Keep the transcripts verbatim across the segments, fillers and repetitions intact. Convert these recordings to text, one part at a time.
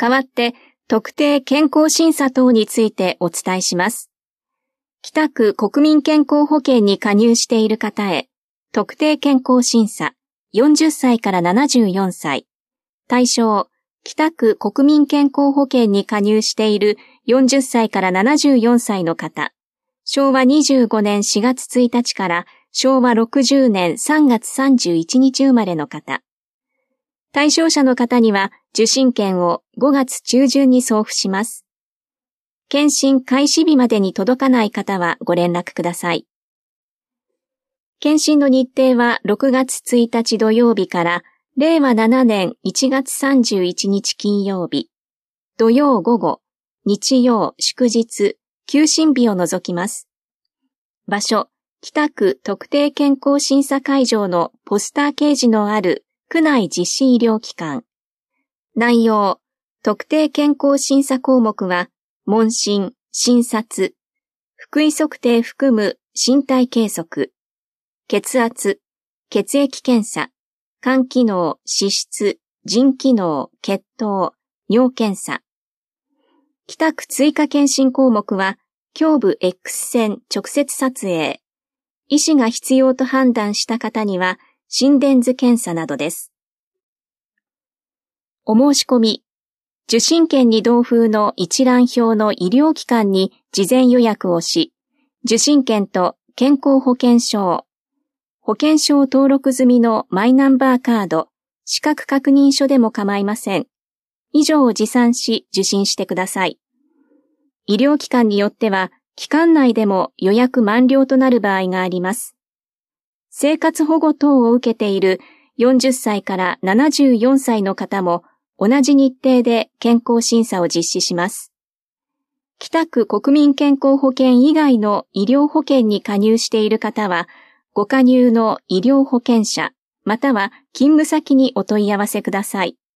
代わって特定健康審査等についてお伝えします。北区国民健康保険に加入している方へ、特定健康審査よんじゅっさいからななじゅうよんさい。対象、北区国民健康保険に加入しているよんじゅっさいからななじゅうよんさいの方。しょうわにじゅうごねんしがつついたちからしょうわろくじゅうねんさんがつさんじゅういちにち生まれの方。対象者の方には受診券をごがつちゅうじゅんに送付します。検診開始日までに届かない方はご連絡ください。検診の日程はろくがつついたち土曜日かられいわななねんいちがつさんじゅういちにち金曜日、土曜午後、日曜、祝日、休診日を除きます。場所、北区特定健康審査会場のポスター掲示のある区内実施医療機関。内容、特定健康審査項目は、問診、診察、腹囲測定含む身体計測、血圧、血液検査、肝機能、脂質、腎機能、血糖、尿検査。北区追加検診項目は、胸部 X 線直接撮影。医師が必要と判断した方には、心電図検査などです。お申し込み。受診券に同封の一覧表の医療機関に事前予約をし、受診券と健康保険証、保険証登録済みのマイナンバーカード、資格確認書でも構いません。以上を持参し受診してください。医療機関によっては、期間内でも予約満了となる場合があります。生活保護等を受けているよんじゅっさいからななじゅうよんさいの方も同じ日程で健康審査を実施します。北区国民健康保険以外の医療保険に加入している方は、ご加入の医療保険者、または勤務先にお問い合わせください。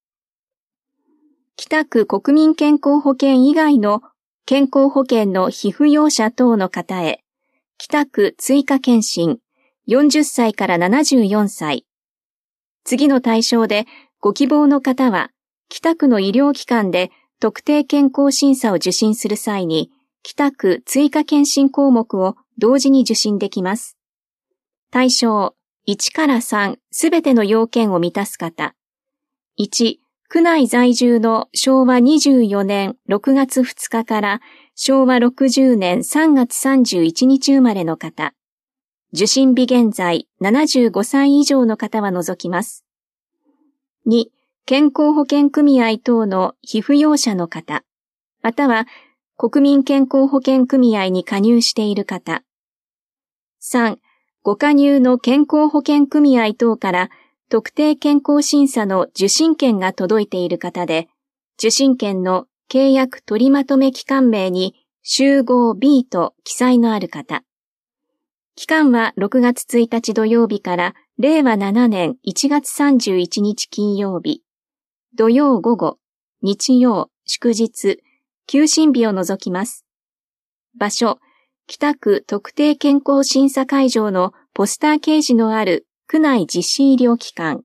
北区国民健康保険以外の健康保険の被扶養者等の方へ、北区追加検診、よんじゅっさいからななじゅうよんさい。次の対象でご希望の方は、北区の医療機関で特定健康審査を受診する際に、北区追加検診項目を同時に受診できます。対象いちからさんすべての要件を満たす方。いち、区内在住のしょうわにじゅうよねんろくがつふつかからしょうわろくじゅうねんさんがつさんじゅういちにち生まれの方。受診日現在ななじゅうごさい以上の方は除きます。に、健康保険組合等の被扶養者の方、または国民健康保険組合に加入している方。さん、ご加入の健康保険組合等から特定健康審査の受診券が届いている方で、受診券の契約取りまとめ期間名に集合 ビー と記載のある方。期間はろくがつついたち土曜日かられいわななねんいちがつさんじゅういちにち金曜日、土曜午後、日曜、祝日、休診日を除きます。場所、北区特定健康審査会場のポスター掲示のある区内実施医療機関。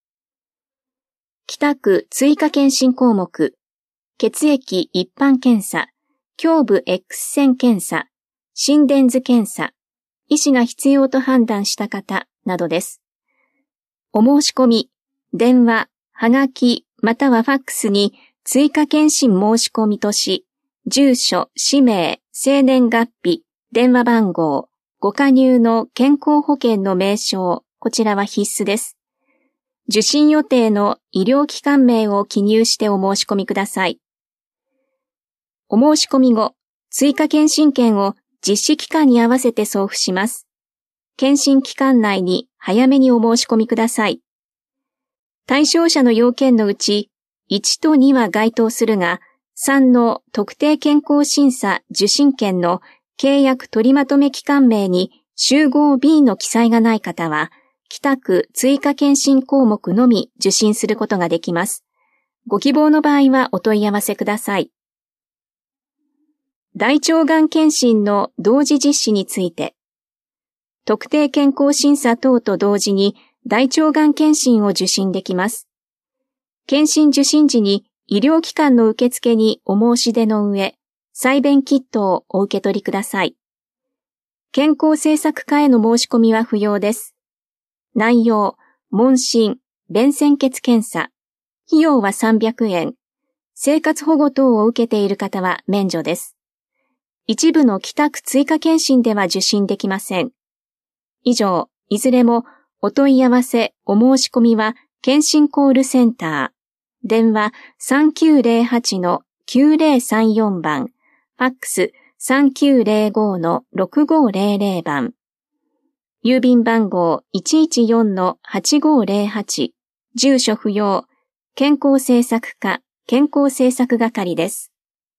北区追加検診項目、血液一般検査、胸部 X 線検査、心電図検査、医師が必要と判断した方などです。お申し込み、電話、はがき、またはファックスに追加検診申し込みとし、住所、氏名、生年月日、電話番号、ご加入の健康保険の名称、こちらは必須です。受診予定の医療機関名を記入してお申し込みください。お申し込み後、追加検診券を実施期間に合わせて送付します。検診期間内に早めにお申し込みください。対象者の要件のうち、いちとには該当するが、さんの特定健康審査受診券の契約取りまとめ期間名に集合 ビー の記載がない方は、北区追加検診項目のみ受診することができます。ご希望の場合はお問い合わせください。大腸がん検診の同時実施について、特定健康審査等と同時に大腸がん検診を受診できます。検診受診時に医療機関の受付にお申し出の上、採便キットをお受け取りください。健康政策課への申し込みは不要です。内容、問診、便潜血検査。費用はさんびゃくえん。生活保護等を受けている方は免除です。一部の帰宅追加検診では受診できません。以上、いずれもお問い合わせ、お申し込みは検診コールセンター。電話 さんきゅうゼロはちのきゅうゼロさんよん 番。ファックス さんきゅうゼロごのろくごゼロゼロ 番。郵便番号 いちいちよんのはちごゼロはち。住所不要。健康政策課健康政策係です。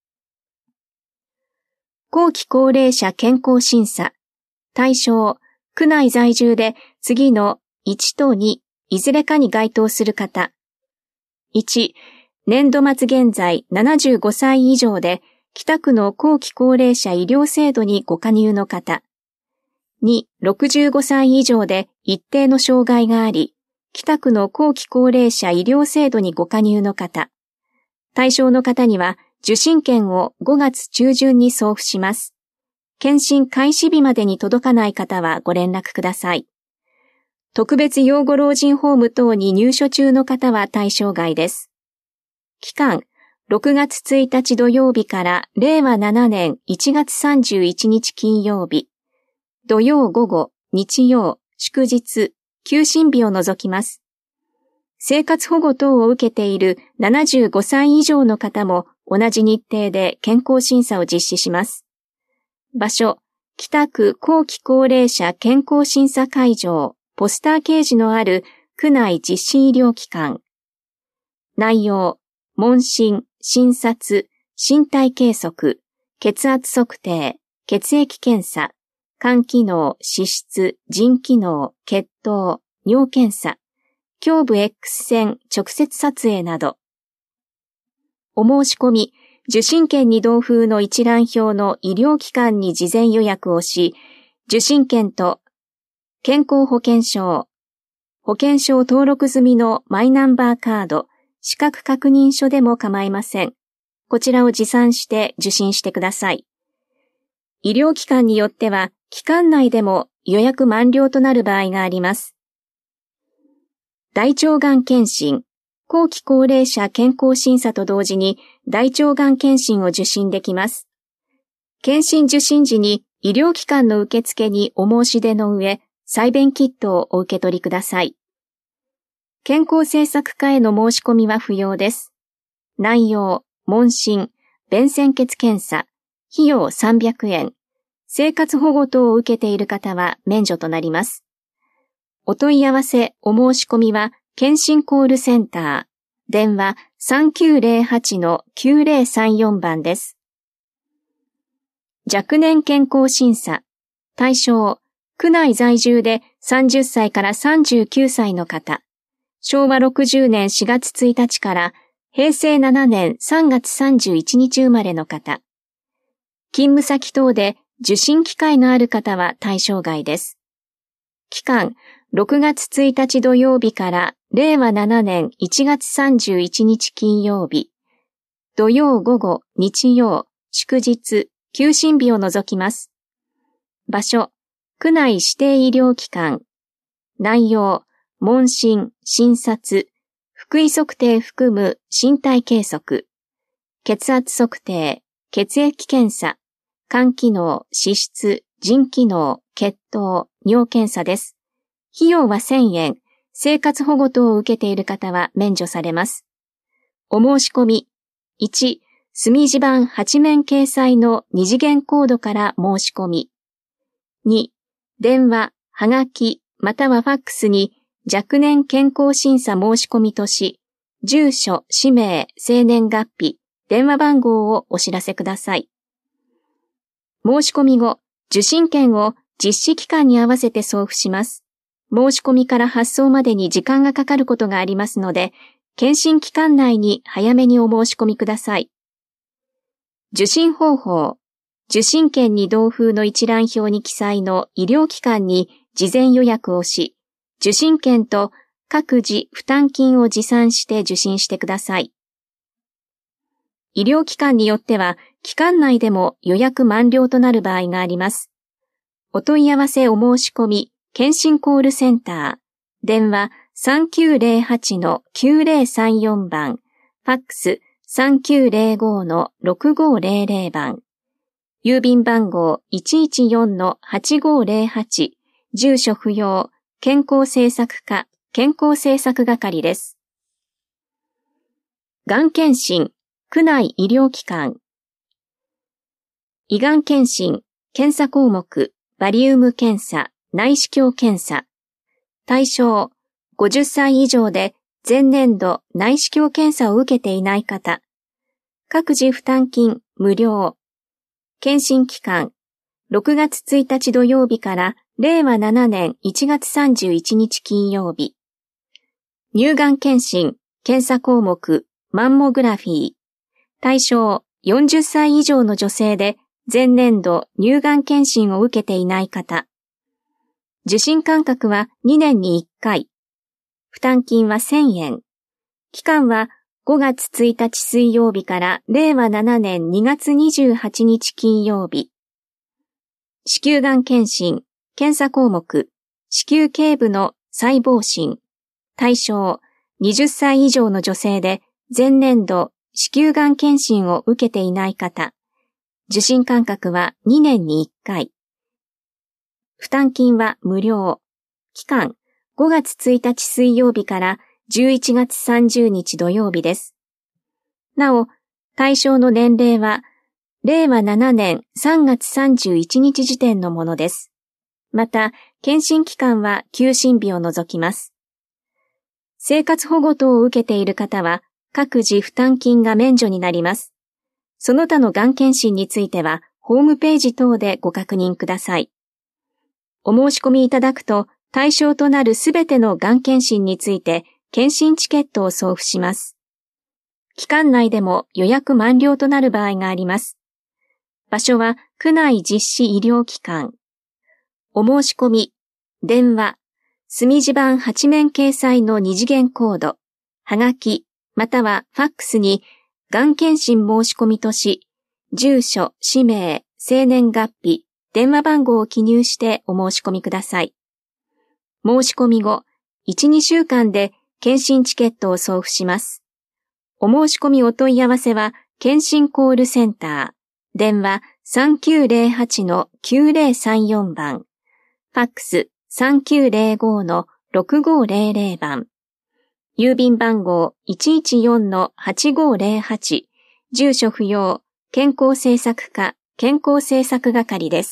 後期高齢者健康審査。対象、区内在住で次のいちとに、いずれかに該当する方。いち、年度末現在ななじゅうごさい以上で北区の後期高齢者医療制度にご加入の方。に、ろくじゅうごさい以上で一定の障害があり、北区の後期高齢者医療制度にご加入の方。対象の方には受診券をごがつ中旬に送付します。検診開始日までに届かない方はご連絡ください。特別養護老人ホーム等に入所中の方は対象外です。期間、ろくがつついたち土曜日かられいわななねんいちがつさんじゅういちにち金曜日。土曜午後、日曜、祝日、休診日を除きます。生活保護等を受けているななじゅうごさい以上の方も同じ日程で健康審査を実施します。場所、北区後期高齢者健康審査会場、ポスター掲示のある区内実施医療機関。内容、問診、診察、身体計測、血圧測定、血液検査、肝機能、脂質、腎機能、血糖、尿検査、胸部 X 線直接撮影など。お申し込み、受診券に同封の一覧表の医療機関に事前予約をし、受診券と健康保険証、保険証登録済みのマイナンバーカード、資格確認書でも構いません。こちらを持参して受診してください。医療機関によっては、期間内でも予約満了となる場合があります。大腸がん検診、後期高齢者健康審査と同時に大腸がん検診を受診できます。検診受診時に医療機関の受付にお申し出の上、採便キットをお受け取りください。健康政策課への申し込みは不要です。内容、問診、便潜血検査、費用さんびゃくえん。生活保護等を受けている方は免除となります。お問い合わせ、お申し込みは、検診コールセンター、電話 さんきゅうゼロはちのきゅうゼロさんよん 番です。若年健康審査、対象、区内在住でさんじゅっさいからさんじゅうきゅうさいの方、しょうわろくじゅうねんしがつついたちからへいせいななねんさんがつさんじゅういちにち生まれの方、勤務先等で受診機会のある方は対象外です。期間、ろくがつついたち土曜日かられいわななねんいちがつさんじゅういちにち金曜日。土曜午後、日曜、祝日、休診日を除きます。場所、区内指定医療機関。内容、問診、診察、腹囲測定含む身体計測。血圧測定、血液検査、肝機能、脂質、腎機能、血糖、尿検査です。費用はせんえん。生活保護等を受けている方は免除されます。お申し込み。いち、墨字版はちめん掲載の二次元コードから申し込み。に、電話、はがき、またはファックスに若年健康審査申し込みとし、住所、氏名、生年月日、電話番号をお知らせください。申し込み後、受診券を実施期間に合わせて送付します。申し込みから発送までに時間がかかることがありますので、検診期間内に早めにお申し込みください。受診方法。受診券に同封の一覧表に記載の医療機関に事前予約をし、受診券と各自負担金を持参して受診してください。 医療機関によっては、期間内でも予約満了となる場合があります。お問い合わせお申し込み、検診コールセンター、電話 さんきゅうゼロはちのきゅうゼロさんよん 番、ファックス さんきゅうゼロごのろくごゼロゼロ 番、郵便番号 いちいちよんのはちごゼロはち、住所不要、健康政策課、健康政策係です。がん検診、区内医療機関。胃がん検診、検査項目、バリウム検査、内視鏡検査。対象、ごじゅっさい以上で前年度内視鏡検査を受けていない方。各自負担金無料。検診期間、ろくがつついたち土曜日かられいわななねんいちがつさんじゅういちにち金曜日。乳がん検診、検査項目、マンモグラフィー。対象、よんじゅっさい以上の女性で前年度乳がん検診を受けていない方。受診間隔はにねんにいっかい。負担金はせんえん。期間はごがつついたち水曜日かられいわななねんにがつにじゅうはちにち金曜日。子宮がん検診、検査項目、子宮頸部の細胞診。対象、はたち以上の女性で前年度子宮がん検診を受けていない方。受診間隔はにねんにいっかい。負担金は無料。期間、ごがつついたち水曜日からじゅういちがつさんじゅうにち土曜日です。なお、対象の年齢は、れいわななねんさんがつさんじゅういちにち時点のものです。また、検診期間は休診日を除きます。生活保護等を受けている方は、各自負担金が免除になります。その他のがん検診については、ホームページ等でご確認ください。お申し込みいただくと、対象となるすべてのがん検診について、検診チケットを送付します。期間内でも予約満了となる場合があります。場所は区内実施医療機関。お申し込み、電話、墨字版はちめん掲載の二次元コード、はがき、またはファックスに、がん検診申し込みとし、住所、氏名、生年月日、電話番号を記入してお申し込みください。申し込み後、いち、にしゅうかんで検診チケットを送付します。お申し込みお問い合わせは、検診コールセンター、電話 さんきゅうゼロはちのきゅうゼロさんよん 番、ファックス さんきゅうゼロごのろくごゼロゼロ 番、郵便番号 いちいちよんのはちごゼロはち、住所不要、健康政策課、健康政策係です。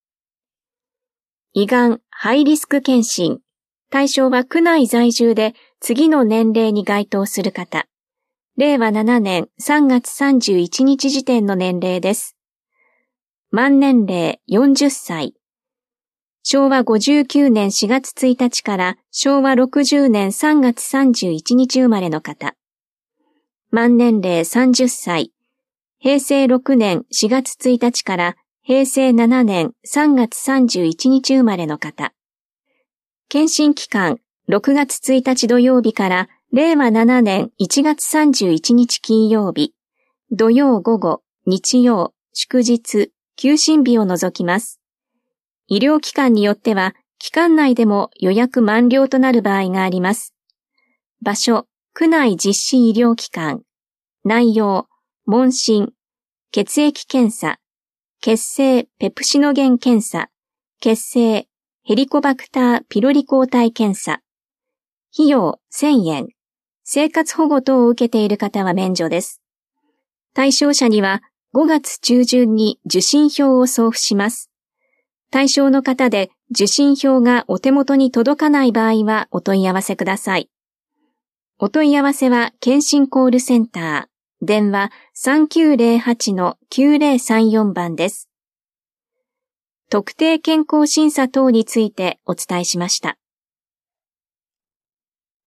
胃がんハイリスク検診。対象は区内在住で次の年齢に該当する方。れいわななねんさんがつさんじゅういちにち時点の年齢です。満年齢よんじゅっさい。しょうわごじゅうきゅうねんしがつついたちからしょうわろくじゅうねんさんがつさんじゅういちにち生まれの方。満年齢さんじゅっさい。へいせいろくねんしがつついたちからへいせいななねんさんがつさんじゅういちにち生まれの方。検診期間、ろくがつついたち土曜日かられいわななねんいちがつさんじゅういちにち金曜日、土曜午後、日曜、祝日、休診日を除きます。医療機関によっては、期間内でも予約満了となる場合があります。場所、区内実施医療機関。内容、問診、血液検査、血清ペプシノゲン検査、血清ヘリコバクターピロリ抗体検査。費用せんえん。生活保護等を受けている方は免除です。対象者にはごがつちゅうじゅんに受診票を送付します。対象の方で受診票がお手元に届かない場合はお問い合わせください。お問い合わせは検診コールセンター、電話 さんきゅうゼロはちのきゅうゼロさんよん 番です。特定健康審査等についてお伝えしました。